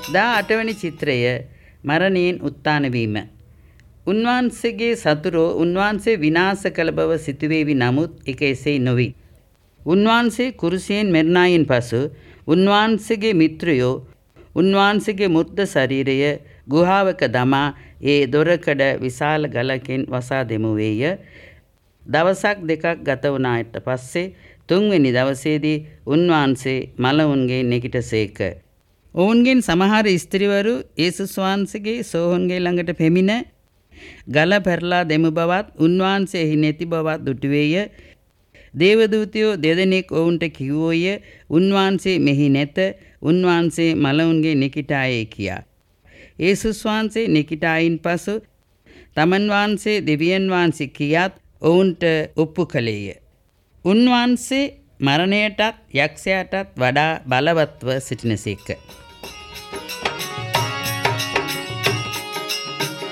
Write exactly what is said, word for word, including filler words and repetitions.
දා අටවැනි චිත්‍රය මරණයෙන් උත්ථාන වීම. උන්වහන්සේගේ සතුරෝ උන්වහන්සේ විනාශ කළ බව සිතුවේවි නමුත් ඒක එසේ නොවේ. උන්වහන්සේ කුරුසියෙන් මැරුණායින් පසු උන්වහන්සේගේ මිත්‍රයෝ උන්වහන්සේගේ මුර්ධ ශරීරය ගුහාවක දමා ඒ දොරකඩ විශාල ගලකින් වසා දෙමුවේය. දවසක් දෙකක් ගත වුණාට පස්සේ තුන්වෙනි දවසේදී උන්වහන්සේ මලවුන්ගේ නැගිටසේක. ඔවුන්ගෙන් සමහර ස්ත්‍රීවරු යේසුස් වහන්සේගේ සෝහොන්ගේ ළඟට පැමිණ ගල පෙරලා දෙමු බවත් උන්වහන්සේ එහි නැති බවත් දුටුවේය. දේවදූතයෝ දෙදෙනෙක් ඔවුන්ට කිව්වෝය උන්වහන්සේ මෙහි නැත. උන්වහන්සේ මලවුන්ගේ නිකිටායේ කියා. යේසුස් වහන්සේ නිකිටායින් පසු තමන් වහන්සේ දෙවියන් වහන්සේ කියාත් ඔවුන්ට ඔප්පු කළේය. උන්වහන්සේ මරණයටත් යක්ෂයාටත් වඩා බලවත්ව සිටිනසේක.